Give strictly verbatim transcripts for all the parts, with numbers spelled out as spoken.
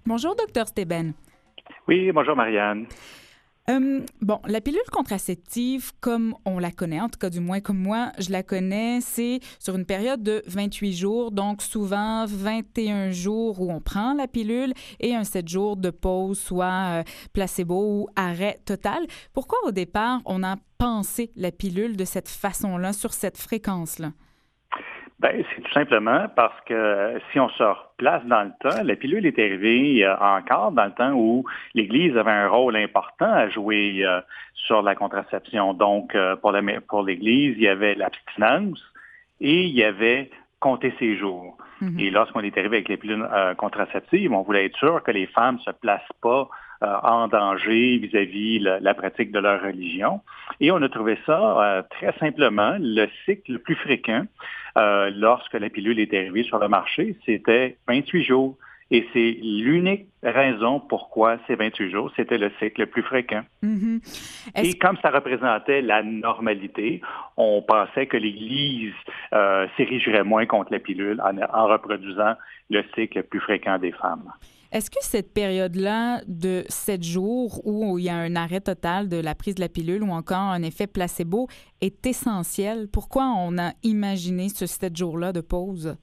Bonjour, docteur Steben. Oui, bonjour Marianne. Euh, bon, la pilule contraceptive, comme on la connaît, en tout cas du moins comme moi, je la connais, c'est sur une période de vingt-huit jours, donc souvent vingt et un jours où on prend la pilule et un sept jours de pause, soit euh, placebo ou arrêt total. Pourquoi au départ on a pensé la pilule de cette façon-là, sur cette fréquence-là? Ben, c'est tout simplement parce que si on se replace dans le temps, la pilule est arrivée euh, encore dans le temps où l'Église avait un rôle important à jouer euh, sur la contraception. Donc, euh, pour, la, pour l'Église, il y avait l'abstinence et il y avait compter ses jours. Mm-hmm. Et lorsqu'on est arrivé avec les pilules euh, contraceptives, on voulait être sûr que les femmes ne se placent pas euh, en danger vis-à-vis la, la pratique de leur religion. Et on a trouvé ça euh, très simplement, le cycle le plus fréquent euh, lorsque la pilule est arrivée sur le marché, c'était vingt-huit jours. Et c'est l'unique raison pourquoi ces vingt-huit jours, c'était le cycle le plus fréquent. Mm-hmm. Et comme ça représentait la normalité, on pensait que l'Église euh, s'érigerait moins contre la pilule en, en reproduisant le cycle le plus fréquent des femmes. Est-ce que cette période-là de sept jours où il y a un arrêt total de la prise de la pilule ou encore un effet placebo est essentielle? Pourquoi on a imaginé ce sept jours-là de pause?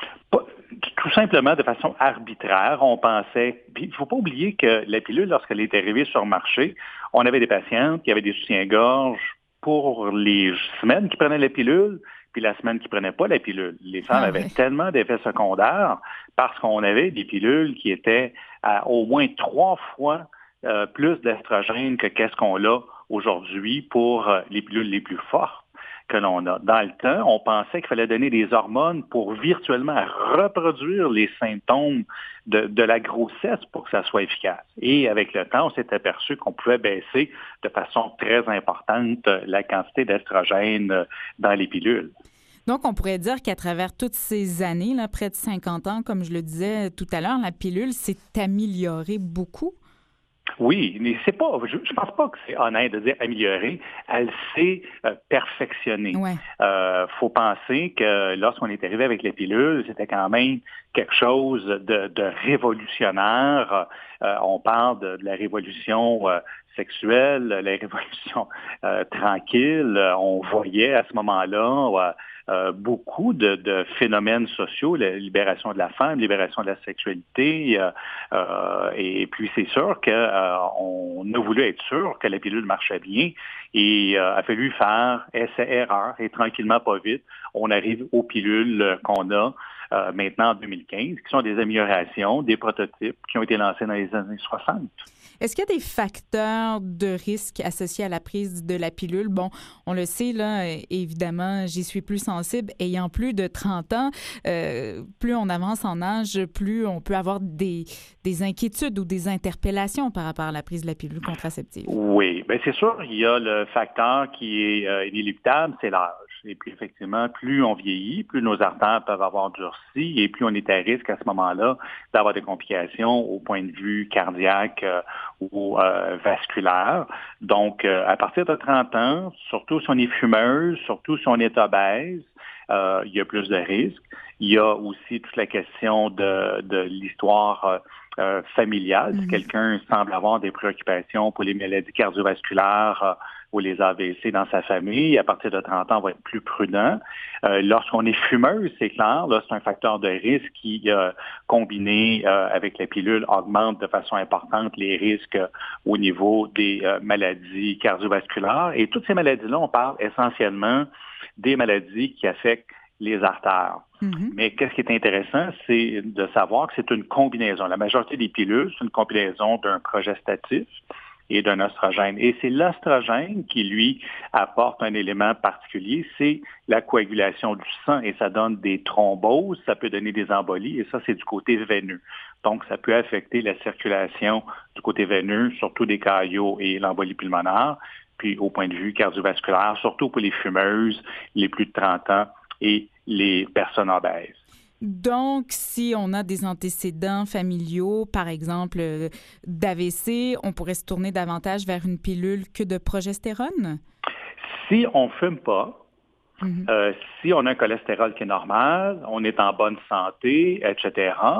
Tout simplement de façon arbitraire, on pensait... Il ne faut pas oublier que la pilule, lorsqu'elle est arrivée sur le marché, on avait des patientes qui avaient des soutiens-gorge pour les semaines qui prenaient la pilule, puis la semaine qui ne prenaient pas la pilule. Les femmes Ah avaient ouais. tellement d'effets secondaires parce qu'on avait des pilules qui étaient à au moins trois fois euh, plus d'estrogène que qu'est-ce qu'on a aujourd'hui pour euh, les pilules les plus fortes que l'on a. Dans le temps, on pensait qu'il fallait donner des hormones pour virtuellement reproduire les symptômes de, de la grossesse pour que ça soit efficace. Et avec le temps, on s'est aperçu qu'on pouvait baisser de façon très importante la quantité d'estrogène dans les pilules. Donc, on pourrait dire qu'à travers toutes ces années, là, près de cinquante ans, comme je le disais tout à l'heure, la pilule s'est améliorée beaucoup. Oui, mais c'est pas, je, je pense pas que c'est honnête de dire améliorer. Elle s'est euh, perfectionnée. Ouais. Euh, faut penser que lorsqu'on est arrivé avec les pilules, c'était quand même quelque chose de, de révolutionnaire. Euh, on parle de, de la révolution euh, sexuelle, la révolution euh, tranquille. On voyait à ce moment-là euh, beaucoup de, de phénomènes sociaux, la libération de la femme, libération de la sexualité. Euh, euh, et puis c'est sûr qu'on euh, a voulu être sûr que la pilule marchait bien et euh, a fallu faire essai-erreur et tranquillement, pas vite, on arrive aux pilules qu'on a euh, maintenant en deux mille quinze, qui sont des améliorations, des prototypes qui ont été lancés dans les années soixante. Est-ce qu'il y a des facteurs de risque associés à la prise de la pilule? Bon, on le sait, là, évidemment, j'y suis plus sensible. Ayant plus de trente ans, euh, plus on avance en âge, plus on peut avoir des, des inquiétudes ou des interpellations par rapport à la prise de la pilule contraceptive. Oui, bien c'est sûr, il y a le facteur qui est euh, inéluctable, c'est l'âge. Et puis effectivement, plus on vieillit, plus nos artères peuvent avoir durci et plus on est à risque à ce moment-là d'avoir des complications au point de vue cardiaque euh, ou euh, vasculaire. Donc, euh, à partir de trente ans, surtout si on est fumeuse, surtout si on est obèse, euh, il y a plus de risques. Il y a aussi toute la question de, de l'histoire euh, euh, familiale. Mm-hmm. Si quelqu'un semble avoir des préoccupations pour les maladies cardiovasculaires euh, ou les A V C dans sa famille, à partir de trente ans, on va être plus prudent. Euh, lorsqu'on est fumeuse, c'est clair, là, c'est un facteur de risque qui, euh, combiné euh, avec la pilule, augmente de façon importante les risques au niveau des euh, maladies cardiovasculaires. Et toutes ces maladies-là, on parle essentiellement des maladies qui affectent les artères. Mm-hmm. Mais qu'est-ce qui est intéressant, c'est de savoir que c'est une combinaison. La majorité des pilules, c'est une combinaison d'un progestatif et d'un oestrogène. Et c'est l'oestrogène qui, lui, apporte un élément particulier, c'est la coagulation du sang et ça donne des thromboses, ça peut donner des embolies et ça, c'est du côté veineux. Donc, ça peut affecter la circulation du côté veineux, surtout des caillots et l'embolie pulmonaire, puis au point de vue cardiovasculaire, surtout pour les fumeuses, les plus de trente ans et les personnes obèses. Donc, si on a des antécédents familiaux, par exemple euh, d'A V C, on pourrait se tourner davantage vers une pilule que de progestérone? Si on ne fume pas, mm-hmm. euh, si on a un cholestérol qui est normal, on est en bonne santé, et cetera,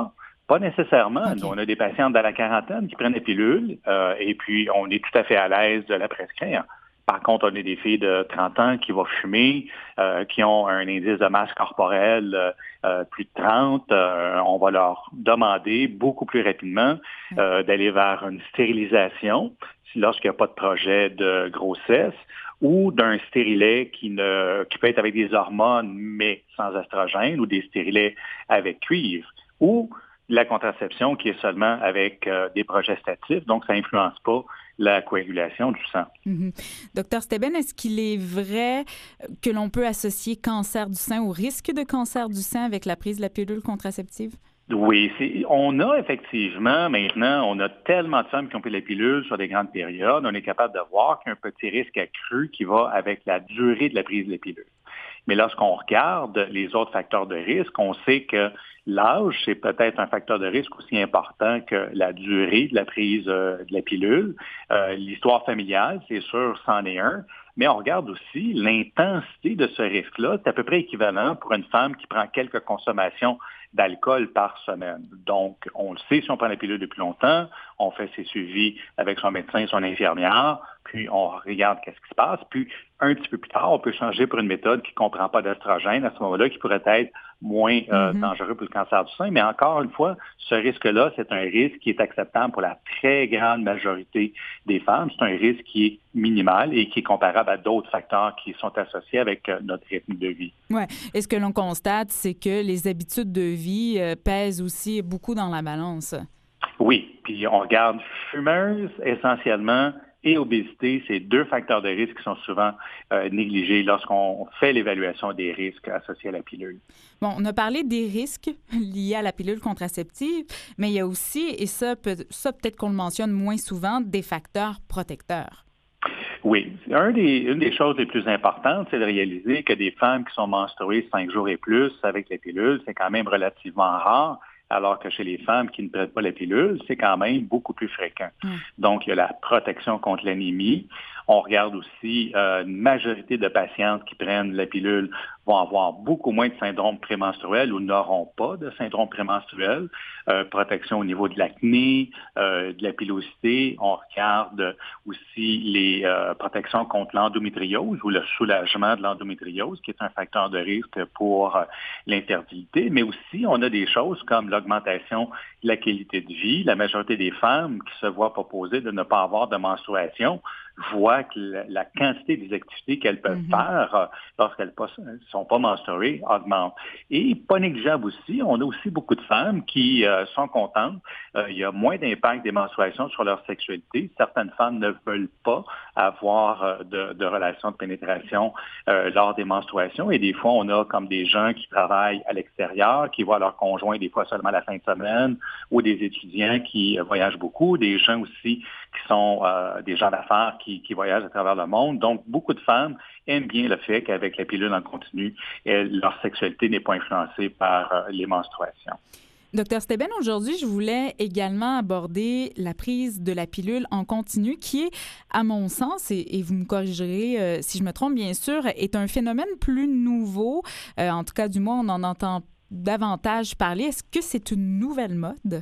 Pas nécessairement. OK. Nous, on a des patientes dans la quarantaine qui prennent des pilules euh, et puis on est tout à fait à l'aise de la prescrire. Par contre, on a des filles de trente ans qui vont fumer, euh, qui ont un indice de masse corporelle euh, euh, plus de trente. Euh, on va leur demander beaucoup plus rapidement euh, d'aller vers une stérilisation lorsqu'il n'y a pas de projet de grossesse ou d'un stérilet qui ne qui peut être avec des hormones mais sans estrogène ou des stérilets avec cuivre ou la contraception qui est seulement avec euh, des progestatifs, donc ça n'influence pas la coagulation du sang. Mm-hmm. Docteur Steben, est-ce qu'il est vrai que l'on peut associer cancer du sein ou risque de cancer du sein avec la prise de la pilule contraceptive? Oui, c'est, on a effectivement, maintenant, on a tellement de femmes qui ont pris la pilule sur des grandes périodes, on est capable de voir qu'il y a un petit risque accru qui va avec la durée de la prise de la pilule. Mais lorsqu'on regarde les autres facteurs de risque, on sait que l'âge, c'est peut-être un facteur de risque aussi important que la durée de la prise euh, de la pilule. Euh, l'histoire familiale, c'est sûr, c'en est un. Mais on regarde aussi l'intensité de ce risque-là. C'est à peu près équivalent pour une femme qui prend quelques consommations d'alcool par semaine. Donc, on le sait si on prend la pilule depuis longtemps, on fait ses suivis avec son médecin, son infirmière, puis on regarde qu'est-ce qui se passe. Puis, un petit peu plus tard, on peut changer pour une méthode qui ne comprend pas d'estrogène à ce moment-là, qui pourrait être moins euh, mm-hmm. dangereux pour le cancer du sein. Mais encore une fois, ce risque-là, c'est un risque qui est acceptable pour la très grande majorité des femmes. C'est un risque qui est minimal et qui est comparable à d'autres facteurs qui sont associés avec euh, notre rythme de vie. Oui. Et ce que l'on constate, c'est que les habitudes de vie euh, pèsent aussi beaucoup dans la balance. Oui. Puis on regarde fumeuses essentiellement et obésité, c'est deux facteurs de risque qui sont souvent euh, négligés lorsqu'on fait l'évaluation des risques associés à la pilule. Bon, on a parlé des risques liés à la pilule contraceptive, mais il y a aussi, et ça, peut, ça peut-être qu'on le mentionne moins souvent, des facteurs protecteurs. Oui. Un des, une des choses les plus importantes, c'est de réaliser que des femmes qui sont menstruées cinq jours et plus avec la pilule, c'est quand même relativement rare. Alors que chez les femmes qui ne prennent pas la pilule, c'est quand même beaucoup plus fréquent. Mmh. Donc, il y a la protection contre l'anémie. On regarde aussi euh, une majorité de patientes qui prennent la pilule vont avoir beaucoup moins de syndrome prémenstruel ou n'auront pas de syndrome prémenstruel. Euh, protection au niveau de l'acné, euh, de la pilosité. On regarde aussi les euh, protections contre l'endométriose ou le soulagement de l'endométriose, qui est un facteur de risque pour euh, l'infertilité. Mais aussi, on a des choses comme l'augmentation de la qualité de vie. La majorité des femmes qui se voient proposer de ne pas avoir de menstruation voient que la, la quantité des activités qu'elles peuvent mm-hmm. faire euh, lorsqu'elles ne sont pas menstruées augmente. Et pas négligeable aussi, on a aussi beaucoup de femmes qui euh, sont contentes. Euh, il y a moins d'impact des menstruations sur leur sexualité. Certaines femmes ne veulent pas avoir euh, de, de relations de pénétration euh, lors des menstruations. Et des fois, on a comme des gens qui travaillent à l'extérieur, qui voient leur conjoint des fois seulement la fin de semaine, ou des étudiants qui euh, voyagent beaucoup, des gens aussi qui sont euh, des gens d'affaires qui, qui voyagent à travers le monde. Donc, beaucoup de femmes aiment bien le fait qu'avec la pilule en continu, elles, leur sexualité n'est pas influencée par euh, les menstruations. Docteur Steben, aujourd'hui, je voulais également aborder la prise de la pilule en continu qui est, à mon sens, et, et vous me corrigerez euh, si je me trompe bien sûr, est un phénomène plus nouveau. Euh, en tout cas, du moins, on en entend davantage parler. Est-ce que c'est une nouvelle mode?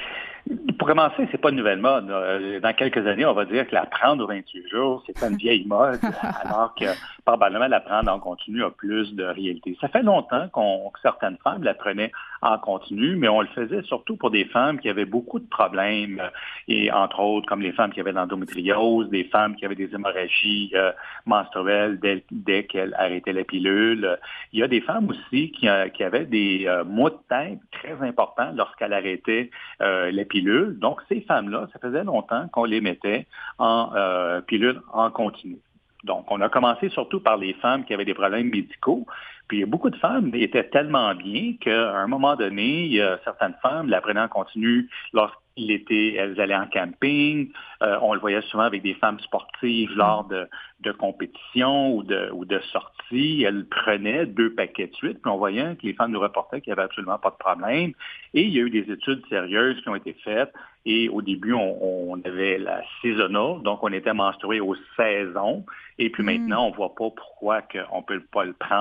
Pour commencer, c'est pas une nouvelle mode. Dans quelques années, on va dire que la prendre aux vingt-huit jours, c'est pas une vieille mode, alors que probablement la prendre en continu a plus de réalité. Ça fait longtemps qu'on, que certaines femmes la prenaient en continu, mais on le faisait surtout pour des femmes qui avaient beaucoup de problèmes, et entre autres, comme les femmes qui avaient de l'endométriose, des femmes qui avaient des hémorragies euh, menstruelles dès, dès qu'elles arrêtaient la pilule. Il y a des femmes aussi qui, euh, qui avaient des euh, maux de tête très importants lorsqu'elles arrêtaient euh, la pilule. Donc, ces femmes-là, ça faisait longtemps qu'on les mettait en euh, pilule en continu. Donc, on a commencé surtout par les femmes qui avaient des problèmes médicaux. Puis, beaucoup de femmes étaient tellement bien qu'à un moment donné, il y a certaines femmes la prenaient en continu lorsqu'il était, elles allaient en camping. Euh, on le voyait souvent avec des femmes sportives lors de, de compétitions ou de, ou de sorties. Elles prenaient deux paquets de suite. Puis, on voyait que les femmes nous reportaient qu'il n'y avait absolument pas de problème. Et il y a eu des études sérieuses qui ont été faites. Et au début, on, on avait la saisonale, donc on était menstrué aux saisons. Et puis mmh. maintenant, on ne voit pas pourquoi on ne peut pas le prendre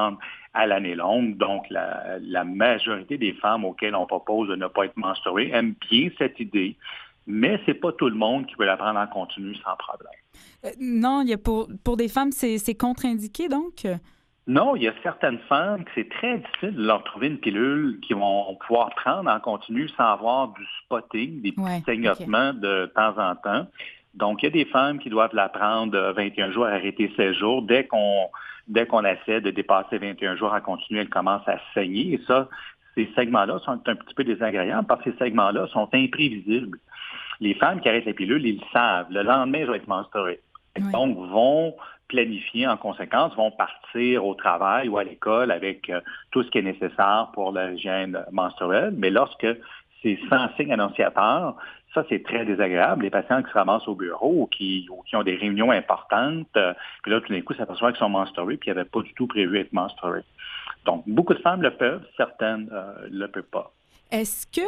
à l'année longue. Donc, la, la majorité des femmes auxquelles on propose de ne pas être menstruées aiment bien cette idée, mais c'est pas tout le monde qui peut la prendre en continu sans problème. Euh, non, il y a pour, pour des femmes, c'est, c'est contre-indiqué, donc? Non, il y a certaines femmes que c'est très difficile de leur trouver une pilule qu'ils vont pouvoir prendre en continu sans avoir du spotting, des petits Ouais, saignements OK. de temps en temps. Donc, il y a des femmes qui doivent la prendre vingt et un jours, arrêter seize jours. Dès qu'on dès qu'on essaie de dépasser vingt et un jours en continu, elle commence à saigner. Et ça, ces segments-là sont un petit peu désagréables parce que ces segments-là sont imprévisibles. Les femmes qui arrêtent la pilule, ils le savent. Le lendemain, je vais être menstruée. Ouais. Donc, vont planifier en conséquence, vont partir au travail ou à l'école avec euh, tout ce qui est nécessaire pour l'hygiène menstruelle. Mais lorsque c'est sans signe annonciateur, ça, c'est très désagréable. Les patients qui se ramassent au bureau ou qui, ou qui ont des réunions importantes, euh, puis là, tout d'un coup, s'aperçoivent qu'ils sont menstrués puis qu'ils n'avaient pas du tout prévu être menstrués. Donc, beaucoup de femmes le peuvent, certaines euh, ne le peuvent pas. Est-ce que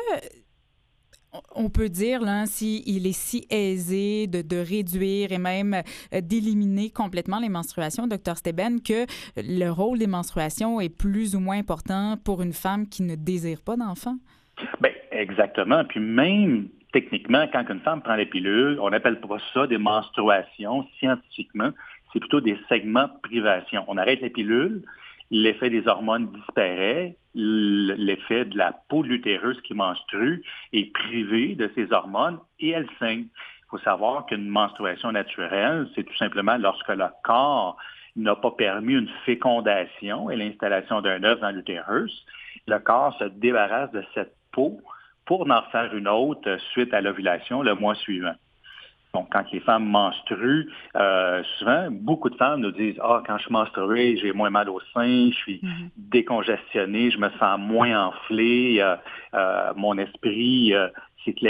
on peut dire, là, s'il est si aisé de, de réduire et même euh, d'éliminer complètement les menstruations, docteur Steben, que le rôle des menstruations est plus ou moins important pour une femme qui ne désire pas d'enfant? Bien, exactement. Puis même techniquement, quand une femme prend la pilule, on n'appelle pas ça des menstruations scientifiquement, c'est plutôt des segments de privation. On arrête la pilule, l'effet des hormones disparaît, l'effet de la peau de l'utérus qui menstrue est privé de ces hormones et elle saigne. Il faut savoir qu'une menstruation naturelle, c'est tout simplement lorsque le corps n'a pas permis une fécondation et l'installation d'un œuf dans l'utérus, le corps se débarrasse de cette peau pour en faire une autre suite à l'ovulation le mois suivant. Donc, quand les femmes menstruent, euh, souvent, beaucoup de femmes nous disent « Ah, quand je suis menstruée, j'ai moins mal au sein, je suis mm-hmm. décongestionnée, je me sens moins enflée, euh, euh, mon esprit euh, s'éclaircit. »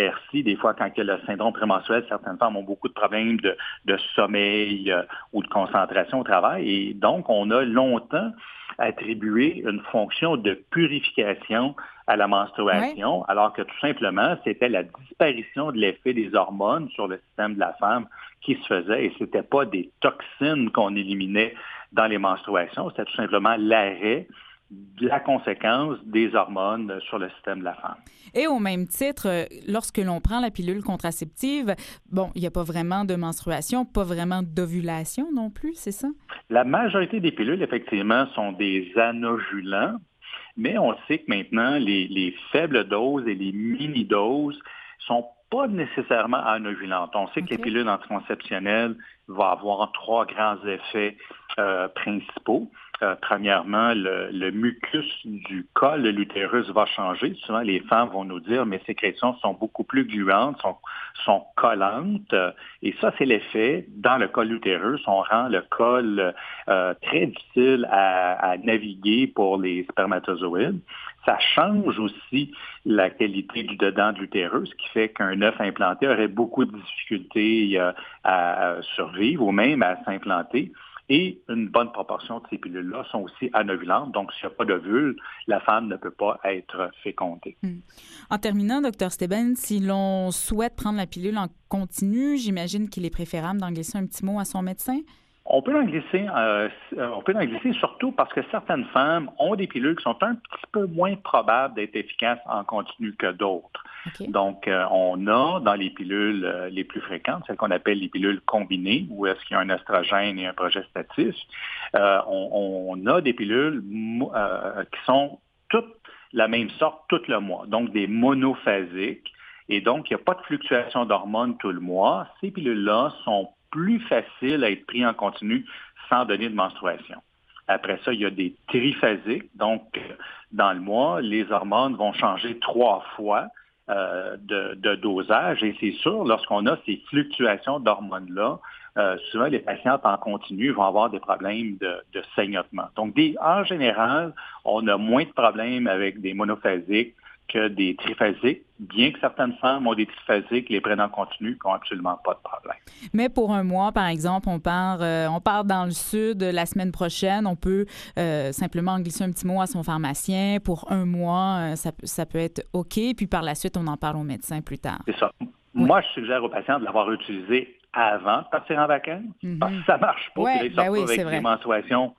Des fois, quand il y a le syndrome prémenstruel, certaines femmes ont beaucoup de problèmes de, de sommeil euh, ou de concentration au travail. Et donc, on a longtemps attribué une fonction de purification à la menstruation, oui. alors que tout simplement, c'était la disparition de l'effet des hormones sur le système de la femme qui se faisait et ce n'était pas des toxines qu'on éliminait dans les menstruations, c'était tout simplement l'arrêt de la conséquence des hormones sur le système de la femme. Et au même titre, lorsque l'on prend la pilule contraceptive, bon, il n'y a pas vraiment de menstruation, pas vraiment d'ovulation non plus, c'est ça? La majorité des pilules, effectivement, sont des anovulants, mais on sait que maintenant, les, les faibles doses et les mini-doses sont pas nécessairement anovulantes. On sait okay. que les pilules anticonceptionnelles vont avoir trois grands effets euh, principaux. Euh, premièrement, le, le mucus du col de l'utérus va changer. Souvent, les femmes vont nous dire, mes sécrétions sont beaucoup plus gluantes, sont, sont collantes. Euh, et ça, c'est l'effet. Dans le col de l'utérus, on rend le col euh, très difficile à, à naviguer pour les spermatozoïdes. Ça change aussi la qualité du dedans de l'utérus, ce qui fait qu'un œuf implanté aurait beaucoup de difficultés euh, à, à survivre ou même à s'implanter. Et une bonne proportion de ces pilules-là sont aussi anovulantes. Donc, s'il n'y a pas d'ovule, la femme ne peut pas être fécondée. Mmh. En terminant, docteur Steben, si l'on souhaite prendre la pilule en continu, j'imagine qu'il est préférable d'en glisser un petit mot à son médecin? On peut en glisser, euh, on peut en glisser surtout parce que certaines femmes ont des pilules qui sont un petit peu moins probables d'être efficaces en continu que d'autres. Okay. Donc, euh, on a dans les pilules euh, les plus fréquentes, celles qu'on appelle les pilules combinées, où est-ce qu'il y a un oestrogène et un progestatif, euh, on, on a des pilules euh, qui sont toutes la même sorte tout le mois, donc des monophasiques. Et donc, il n'y a pas de fluctuation d'hormones tout le mois. Ces pilules-là sont plus faciles à être pris en continu sans donner de menstruation. Après ça, il y a des triphasiques. Donc, dans le mois, les hormones vont changer trois fois euh, de, de dosage. Et c'est sûr, lorsqu'on a ces fluctuations d'hormones-là, euh, souvent les patientes en continu vont avoir des problèmes de, de saignement. Donc, des, en général, on a moins de problèmes avec des monophasiques que des triphasiques, bien que certaines femmes ont des triphasiques, les prennent en continu, qui n'ont absolument pas de problème. Mais pour un mois, par exemple, on part, euh, on part dans le sud la semaine prochaine, on peut euh, simplement glisser un petit mot à son pharmacien. Pour un mois, euh, ça, ça peut être OK, puis par la suite, on en parle au médecin plus tard. C'est ça. Oui. Moi, je suggère aux patients de l'avoir utilisé avant de partir en vacances, mm-hmm. parce que ça ne marche pas. Ouais, puis là, ils sortent ben oui, avec c'est vrai. des menstruations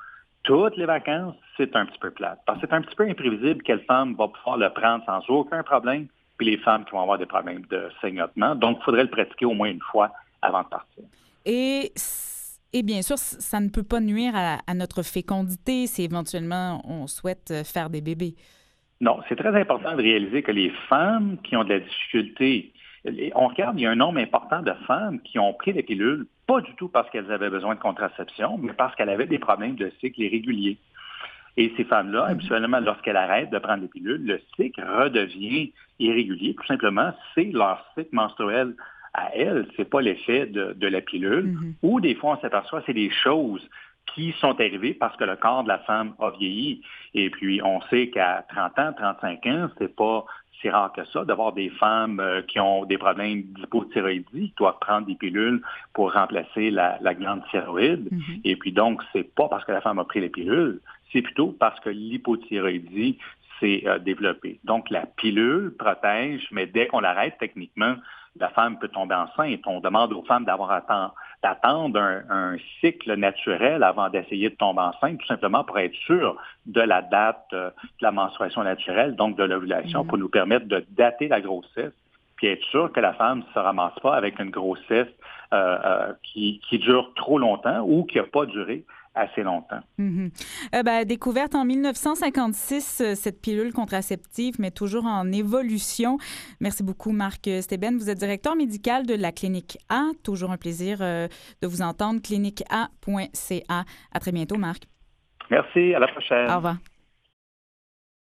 toutes les vacances, c'est un petit peu plate. Parce que c'est un petit peu imprévisible quelle femme va pouvoir le prendre sans aucun problème, puis les femmes qui vont avoir des problèmes de saignotement. Donc, il faudrait le pratiquer au moins une fois avant de partir. Et, et bien sûr, ça ne peut pas nuire à, à notre fécondité si éventuellement on souhaite faire des bébés. Non, c'est très important de réaliser que les femmes qui ont de la difficulté, on regarde, il y a un nombre important de femmes qui ont pris les pilules, pas du tout parce qu'elles avaient besoin de contraception, mais parce qu'elles avaient des problèmes de cycle irrégulier. Et ces femmes-là, habituellement, lorsqu'elles arrêtent de prendre les pilules, le cycle redevient irrégulier. Tout simplement, c'est leur cycle menstruel à elles, c'est pas l'effet de, de la pilule. Mm-hmm. Ou des fois, on s'aperçoit que c'est des choses qui sont arrivées parce que le corps de la femme a vieilli. Et puis, on sait qu'à trente ans, trente-cinq ans, c'est pas si rare que ça d'avoir des femmes euh, qui ont des problèmes d'hypothyroïdie, qui doivent prendre des pilules pour remplacer la, la glande thyroïde. Mm-hmm. Et puis donc, c'est pas parce que la femme a pris les pilules, c'est plutôt parce que l'hypothyroïdie s'est euh, développée. Donc, la pilule protège, mais dès qu'on l'arrête, techniquement, la femme peut tomber enceinte. On demande aux femmes d'avoir attend, d'attendre un, un cycle naturel avant d'essayer de tomber enceinte, tout simplement pour être sûr de la date euh, de la menstruation naturelle, donc de l'ovulation, mmh. pour nous permettre de dater la grossesse, puis être sûr que la femme ne se ramasse pas avec une grossesse euh, euh, qui, qui dure trop longtemps ou qui n'a pas duré assez longtemps. Mm-hmm. Euh, ben, découverte en dix-neuf cent cinquante-six, euh, cette pilule contraceptive, mais toujours en évolution. Merci beaucoup, Marc Steben. Vous êtes directeur médical de la Clinique A. Toujours un plaisir euh, de vous entendre. clinique a point c a. À très bientôt, Marc. Merci. À la prochaine. Au revoir.